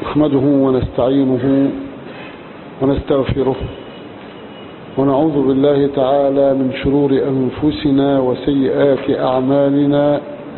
نحمده ونستعينه ونستغفره ونعوذ بالله تعالى من شرور أنفسنا وسيئات أعمالنا.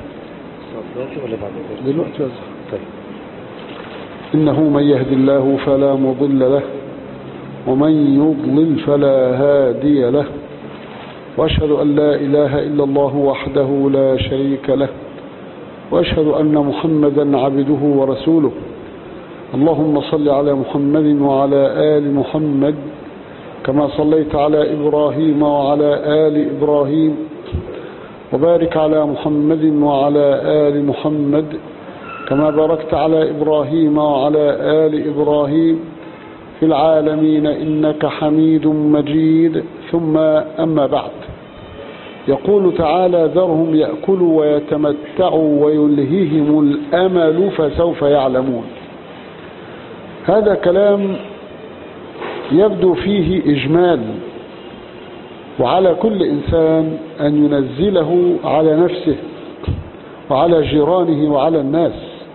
إنه من يهد الله فلا مضل له ومن يضلل فلا هادي له، وأشهد أن لا إله إلا الله وحده لا شريك له، وأشهد أن محمدا عبده ورسوله. اللهم صل على محمد وعلى آل محمد كما صليت على إبراهيم وعلى آل إبراهيم، وبارك على محمد وعلى آل محمد كما باركت على إبراهيم وعلى آل إبراهيم في العالمين إنك حميد مجيد. ثم أما بعد، يقول تعالى: ذرهم يأكلوا ويتمتعوا ويلهيهم الأمل فسوف يعلمون. هذا كلام يبدو فيه إجمال، وعلى كل إنسان أن ينزله على نفسه وعلى جيرانه وعلى الناس.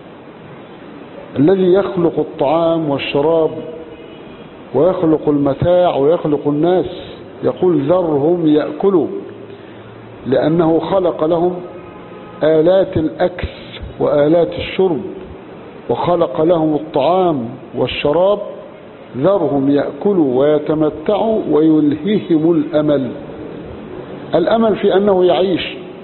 الذي يخلق الطعام والشراب ويخلق المتاع ويخلق الناس يقول: ذرهم يأكلوا، لأنه خلق لهم آلات الأكل وآلات الشرب، وخلق لهم الطعام والشراب. ذرهم يأكلوا ويتمتعوا ويلهيهم الأمل. الأمل في أنه يعيش.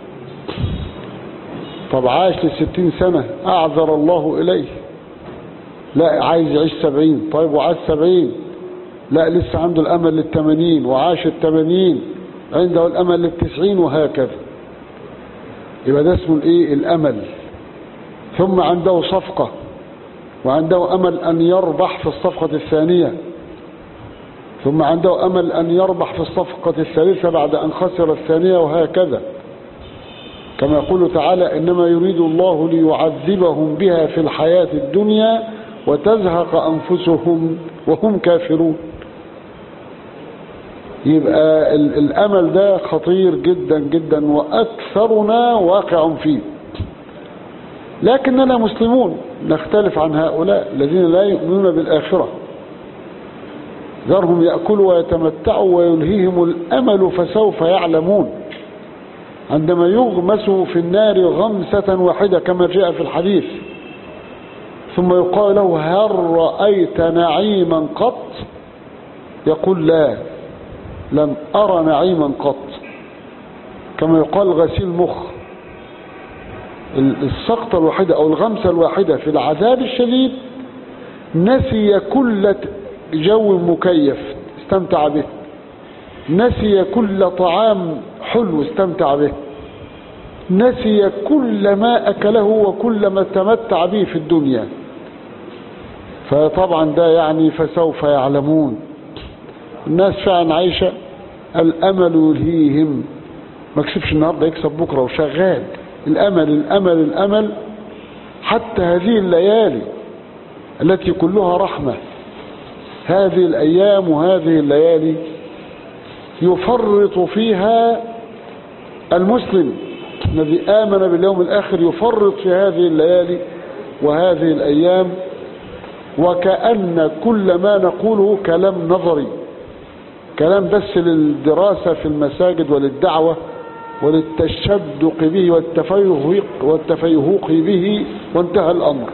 طب عاش ل60 سنة أعذر الله إليه، لا عايز يعيش 70. طيب وعاش 70، لا لسه عنده الأمل لل80، وعاش ال80 عنده الأمل لل90، وهكذا. يبقى ده اسمه الايه؟ الأمل. ثم عنده صفقة، وعنده أمل أن يربح في الصفقة الثانية، ثم عنده أمل أن يربح في الصفقة الثالثة بعد أن خسر الثانية، وهكذا. كما يقول تعالى: إنما يريد الله ليعذبهم بها في الحياة الدنيا وتزهق أنفسهم وهم كافرون. يبقى الأمل ده خطير جدا جدا، وأكثرنا واقع فيه. لكننا مسلمون نختلف عن هؤلاء الذين لا يؤمنون بالآخرة. ذرهم يأكلوا ويتمتعوا ويلهيهم الأمل فسوف يعلمون. عندما يغمسوا في النار غمسة واحدة كما جاء في الحديث، ثم يقال له: هل رأيت نعيما قط؟ يقول: لا، لم أرى نعيما قط. كما يقال غسيل مخ. السقطة الواحدة أو الغمسة الواحدة في العذاب الشديد نسي كل جو مكيف استمتع به، نسي كل طعام حلو استمتع به، نسي كل ما أكله وكل ما تمتع به في الدنيا. فطبعا ده يعني فسوف يعلمون. الناس فعلا عايشة الأمل يلهيهم، ما كسبش النهاردة يكسب بكرة وشغال. الأمل الأمل الأمل، حتى هذه الليالي التي كلها رحمة، هذه الأيام وهذه الليالي يفرط فيها المسلم الذي آمن باليوم الآخر، يفرط في هذه الليالي وهذه الأيام، وكأن كل ما نقوله كلام نظري، كلام بس للدراسة في المساجد وللدعوة وللتشدق به والتفيهوق به، وانتهى الأمر.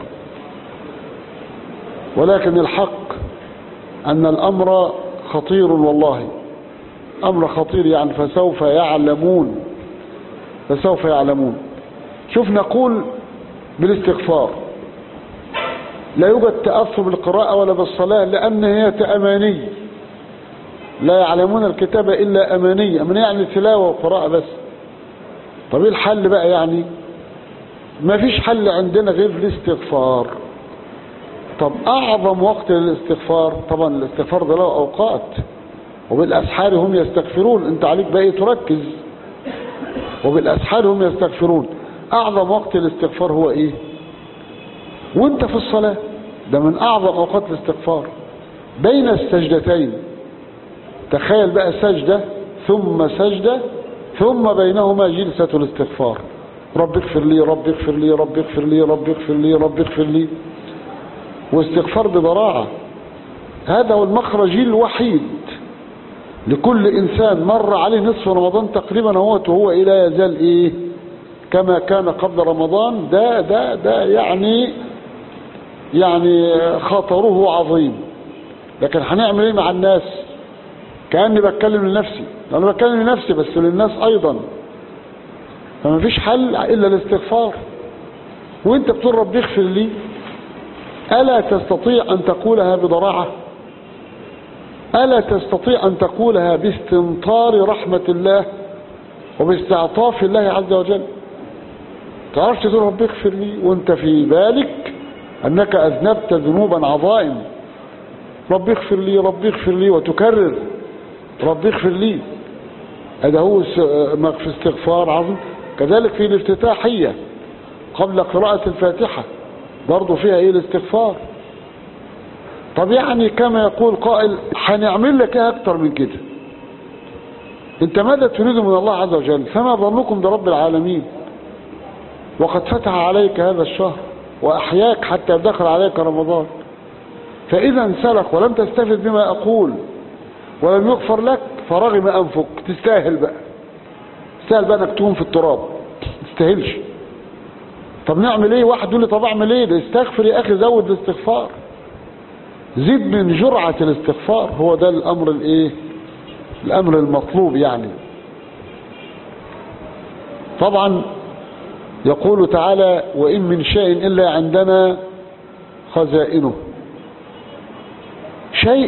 ولكن الحق أن الأمر خطير، والله أمر خطير. يعني فسوف يعلمون، فسوف يعلمون. شوف، نقول بالاستغفار لا يوجد تأثر بالقراءة ولا بالصلاة، لأن هي أماني. لا يعلمون الكتاب إلا أماني. أماني يعني تلاوة وقراءة بس. طب ايه الحل بقى؟ يعني ما فيش حل عندنا غير الاستغفار. طب أعظم وقت للاستغفار، طبعا الاستغفار ده له أوقات، وبالأسحار هم يستغفرون. انت عليك بقى تركز، وبالأسحار هم يستغفرون. أعظم وقت الاستغفار هو إيه؟ وانت في الصلاة. ده من أعظم أوقات الاستغفار، بين السجدتين. تخيل بقى سجدة ثم سجدة ثم بينهما جلسة واستغفار بضراعة. هذا هو المخرج الوحيد لكل إنسان مر عليه نصف رمضان تقريبا وهو لا يزال إيه كما كان قبل رمضان. ده يعني خطره عظيم. لكن هنعمل ايه مع الناس؟ كأني بتكلم لنفسي، انا بتكلم لنفسي بس للناس ايضا. فما فيش حل الا الاستغفار. وانت بتقول رب اغفر لي، الا تستطيع ان تقولها بضراعة؟ الا تستطيع ان تقولها باستمطار رحمة الله وباستعطاف الله عز وجل؟ تعرفش تقول رب اغفر لي وانت في بالك انك اذنبت ذنوبا عظائم؟ رب اغفر لي رب اغفر لي، وتكرر رب اغفر لي. هذا هو في استغفار عظيم. كذلك في الافتتاحية قبل قراءة الفاتحة برضو فيها ايه الاستغفار. طب يعني كما يقول قائل هنعمل لك ايه اكتر من كده؟ انت ماذا تريد من الله عز وجل؟ فما ظنكم برب العالمين وقد فتح عليك هذا الشهر واحياك حتى دخل عليك رمضان، فاذا انسلخ ولم تستفد بما اقول ولم يغفر لك فرغم انفك. تستاهل بقى انك تقوم في التراب، تستاهلش. طب نعمل ايه؟ واحد يقول لي طب اعمل ايه؟ ده استغفر يا اخي، زود الاستغفار، زد من جرعة الاستغفار. هو ده الامر الايه؟ الامر المطلوب يعني. طبعا يقول تعالى وإن من شيء إلا عندنا خزائنه. شيء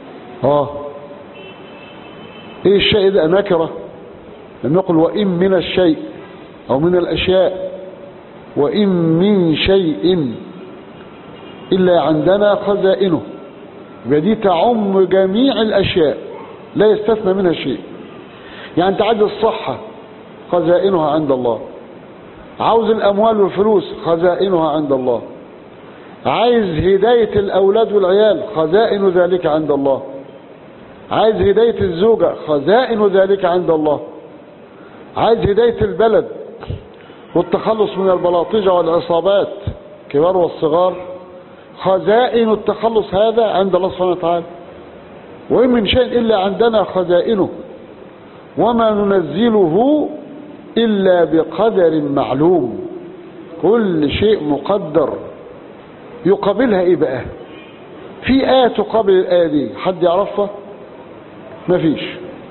ايه الشيء ده؟ نكرة. لم يقل وإن من الشيء أو من الأشياء، وإن من شيء إلا عندنا خزائنه، دي تعم جميع الأشياء لا يستثنى منها شيء. يعني أنت عايز الصحة خزائنها عند الله، عاوز الأموال والفلوس خزائنها عند الله، عايز هداية الأولاد والعيال خزائن ذلك عند الله، عايز هداية الزوجة خزائن ذلك عند الله، عايز هداية البلد والتخلص من البلاطجة والعصابات كبار والصغار، خزائن التخلص هذا عند الله سبحانه وتعالى. وإن من شيء إلا عندنا خزائنه وما ننزله إلا بقدر معلوم. كل شيء مقدر. يقابلها إيه بقى؟ في آية تقابل الآية دي حد يعرفها؟ مفيش.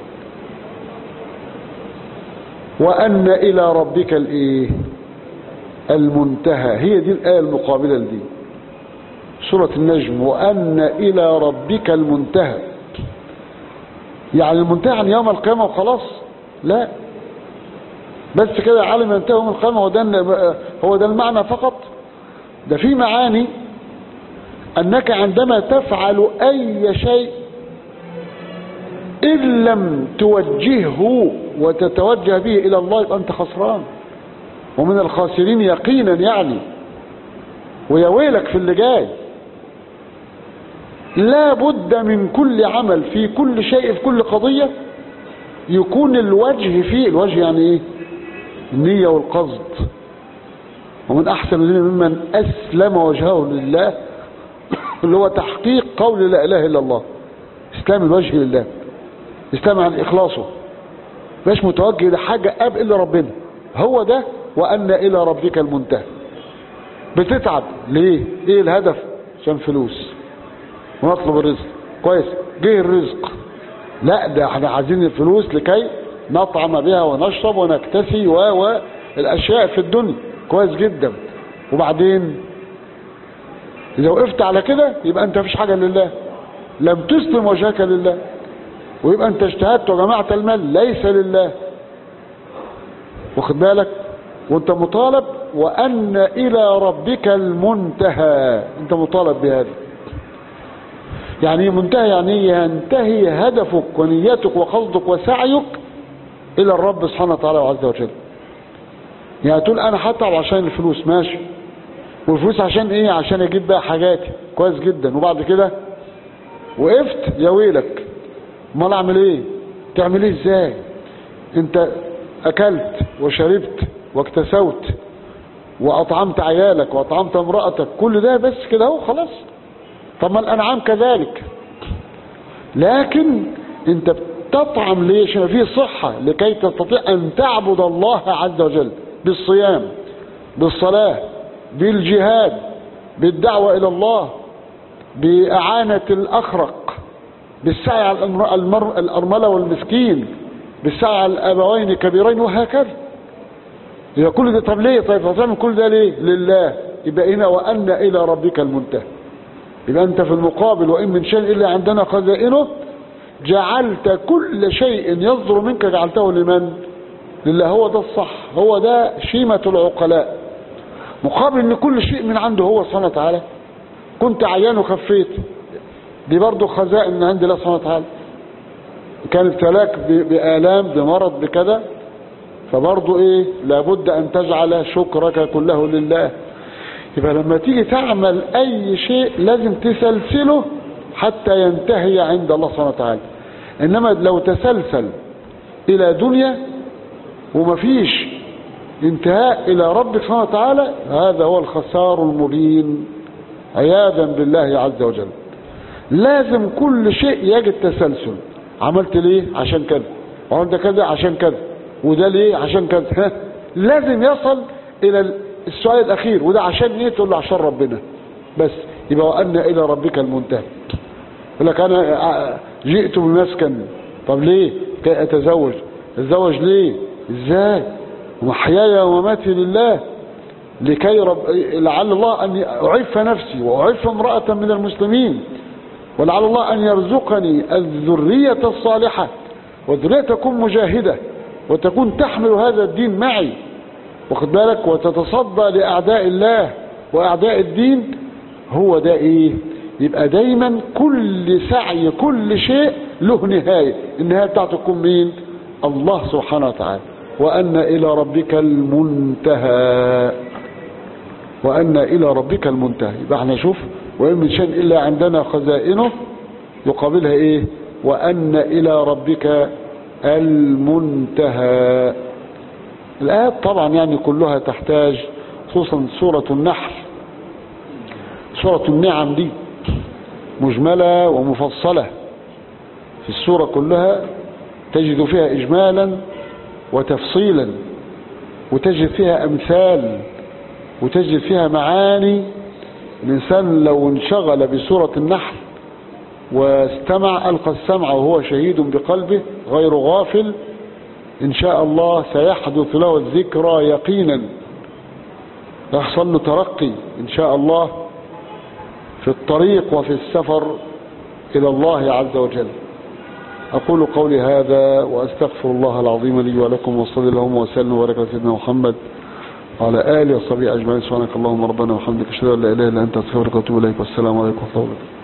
وأن إلى ربك الإيه؟ المنتهى. هي دي الآية المقابلة لدي، سورة النجم. وأن إلى ربك المنتهى. يعني المنتهى عن يوم القيامة وخلاص؟ لا، بس كده عالم ينتهي يوم القيامة هو ده المعنى فقط؟ ده في معاني أنك عندما تفعل أي شيء إن لم توجهه وتتوجه به إلى الله يبقى أنت خسران ومن الخاسرين يقينا يعني. ويا ويلك في اللي جاي. لا بد من كل عمل في كل شيء في كل قضية يكون الوجه فيه. الوجه يعني ايه؟ النية والقصد. ومن أحسن الذين ممن أسلم وجهه لله، اللي هو تحقيق قول لا إله إلا الله، إسلام الوجه لله، إسلام عن إخلاصه، مش متوجه لحاجة أب إلا ربنا. هو ده وأن إلى ربك المنتهى. بتتعب ليه؟ إيه الهدف؟ عشان فلوس ونطلب الرزق. كويس، جه الرزق، لا ده احنا عايزين الفلوس لكي نطعم بها ونشرب ونكتسي والأشياء في الدنيا. كويس جدا. وبعدين إذا وقفت على كده يبقى أنت مفيش حاجة لله، لم تسلم وجهك لله، ويبقى أنت اجتهدت وجمعت المال ليس لله. واخد بالك؟ وأنت مطالب وأن إلى ربك المنتهى. أنت مطالب بهذا. يعني منتهى يعني ينتهي هدفك ونيتك وقصدك وسعيك إلى الرب سبحانه وتعالى عز وجل. يعني تقول أنا هتعب عشان الفلوس، ماشي، والفلوس عشان إيه؟ عشان أجيب بقى حاجاتي. كويس جدا. وبعد كده وقفت، يا ويلك، امال أعمل إيه؟ تعمل إيه إزاي؟ أنت أكلت وشربت واكتسوت وأطعمت عيالك وأطعمت امرأتك، كل ده بس كده هو خلاص طب ما الأنعام كذلك، لكن انت بتطعم ليش؟ فيه صحة لكي تستطيع أن تعبد الله عز وجل بالصيام، بالصلاة، بالجهاد، بالدعوة إلى الله، بإعانة الأخرق، بالسعي على الأرملة والمسكين، بالسعي على الأبوين كبيرين، وهكذا. إذا كل ده طب ليه؟ طيب هتعمل كل ده ليه؟ لله. يبقى هنا وأن إلى ربك المنتهى. يبقى أنت في المقابل وإن من شيء إلا عندنا خزائنه، جعلت كل شيء يصدر منك جعلته لمن؟ لله. هو ده الصح، هو ده شيمة العقلاء. مقابل ان كل شيء من عنده هو سبحانه وتعالى. كنت عيان وخفيت، دي برضو خزائن من عند الله سبحانه وتعالى. كان ابتلاك بآلام، بمرض، بكذا، فبرضو ايه؟ لابد ان تجعل شكرك كله لله. يبقى لما تيجي تعمل اي شيء لازم تسلسله حتى ينتهي عند الله سبحانه وتعالى. انما لو تسلسل الى دنيا ومفيش انتهاء الى رب سبحانه وتعالى، هذا هو الخسار المبين عياذا بالله عز وجل. لازم كل شيء يجد تسلسل. عملت ليه؟ عشان كذا، وعملت كذا عشان كذا، وده ليه؟ عشان كذا. لازم يصل الى السؤال الاخير، وده عشان ايه؟ تقول له عشان ربنا بس. يبقى وأن الى ربك المنتهى. يقول لك انا جئت بمسكن، طب ليه؟ كي اتزوج. اتزوج ليه؟ ازاي؟ ومحياي ومماتي لله، لكي لعل الله أن أعف نفسي وأعف امرأة من المسلمين، ولعل الله أن يرزقني الذرية الصالحة، والذرية تكون مجاهدة وتكون تحمل هذا الدين معي، واخد بالك، وتتصدى لأعداء الله وأعداء الدين. هو ده إيه؟ يبقى دايما كل سعي كل شيء له نهاية. النهاية بتاعته تكون مين؟ الله سبحانه وتعالى. وأن إلى ربك المنتهى، وأن إلى ربك المنتهى. يبقى احنا شوف وإن من شيء إلا عندنا خزائنه، يقابلها إيه؟ وأن إلى ربك المنتهى. الآيات طبعا يعني كلها تحتاج، خصوصا سورة النحل، سورة النعم دي مجملة ومفصلة في السورة كلها، تجد فيها إجمالا وتفصيلا، وتجد فيها أمثال، وتجد فيها معاني. الإنسان لو انشغل بسورة النحل واستمع، ألقى السمع وهو شهيد بقلبه غير غافل، إن شاء الله سيحدث له الذكرى يقينا، يحصل له ترقي إن شاء الله في الطريق وفي السفر إلى الله عز وجل. أقول قولي هذا وأستغفر الله العظيم لي ولكم، وصلى اللهم وسلم وبارك على سيدنا محمد وعلى آله وصحبه أجمعين. سبحانك اللهم ربنا وبحمدك، أشهد أن لا إله إلا أنت، أستغفرك وأتوب إليك، والسلام عليكم ورحمة الله وبركاته.